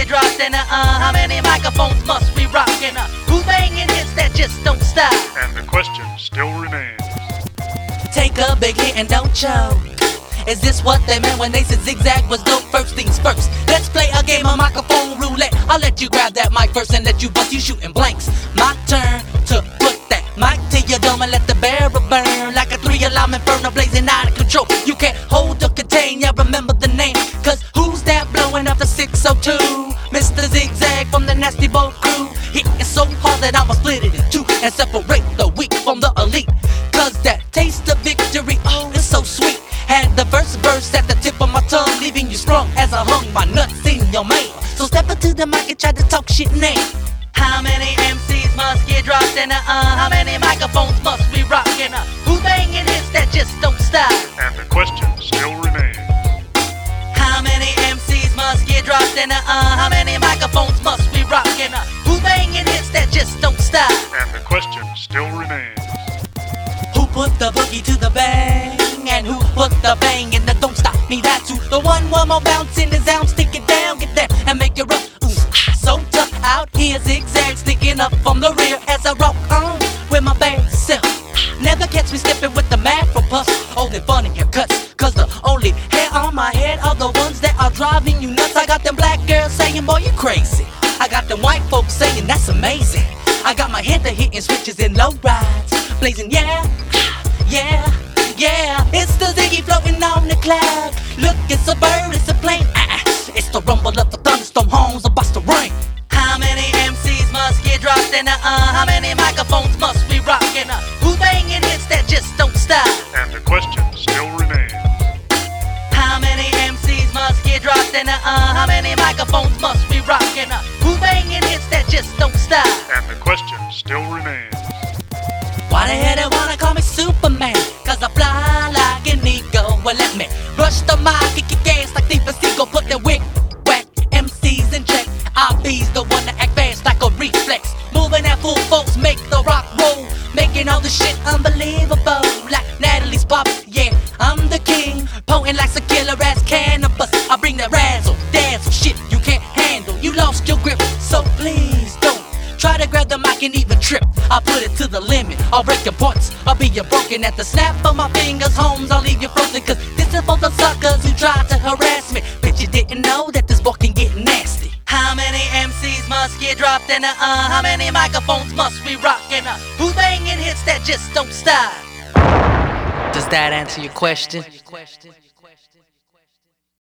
get dropped? And how many microphones must we rock? And who's banging hits that just don't stop? And the question still remains. Take a big hit and don't choke. Is this what they meant when they said zigzag was dope? First things first, let's play a game of microphone roulette. I'll let you grab that mic first and let you bust, you shooting blanks. My turn to put that mic to your dome and let the barrel burn like a 3-alarm inferno blazing out of control. You can't hold or contain, yeah, remember the name. Cause who's that blowing up the 602? Mr. Zigzag from the Nasty Boat crew. Hitting so hard that I'ma split it in two and separate the weak from the elite. Cause that taste of victory, oh, it's so sweet. Had the first verse at the tip of my tongue, leaving you sprung as I hung my nuts in your mail. So step up to the mic and try to talk shit now. How many MCs must get dropped? And how many microphones must we rock? And who's banging hits that just don't stop? And the question still remains. How many MCs must get dropped? And how many microphones must we rock? And who's banging hits that just don't stop? And the question still remains. Who put the boogie to the bang? And who put the bang in the don't stop me? That too. The one more bounce in the sound, stick it down, get that and make it rough. So tough out here, zigzag sticking up from the rear as I rock on with my bass self. Never catch me slipping with the macro puffs, holding funny haircuts. Cause the only hair on my head are the ones that are driving you nuts. I got them black girls saying, boy, you crazy. I got them white folks saying, that's amazing. I got my head to hitting switches in low rides, blazing, yeah, yeah, yeah. It's the Ziggy floating on the cloud. Look, it's a bird, it's a plane. It's the rumble of the thunderstorm horns about to rain. How many MCs must get dropped? And how many microphones must we rock? And who's banging hits that just don't stop? And the question still remains. How many MCs must get dropped? And how many microphones must we rock? And who's banging hits that just don't stop? And the question still remains. Why the hell they wanna call me Superman? Cause I fly like an eagle. Well, let me rush the mic, kick your gas like Steve Seagal. Put the wick, whack, MCs in check. I be's the one to act fast like a reflex. Moving at full force, make the rock roll. Making all the shit unbelievable. Like Natalie's pop, yeah, I'm the king. Potent like a killer ass cannabis. I bring that razzle, dazzle, shit you can't handle. You lost your grip, so please don't try to grab the mic and even trip. I'll put it to the limit, I'll break your parts. I'll be your broken at the snap of my fingers. Homes, I'll leave you frozen. Cause this is for the suckers who tried to harass me. Bitch, you didn't know that this boy can get nasty. How many MCs must get dropped? And how many microphones must we rock? And who's banging hits that just don't stop? Does that answer your question?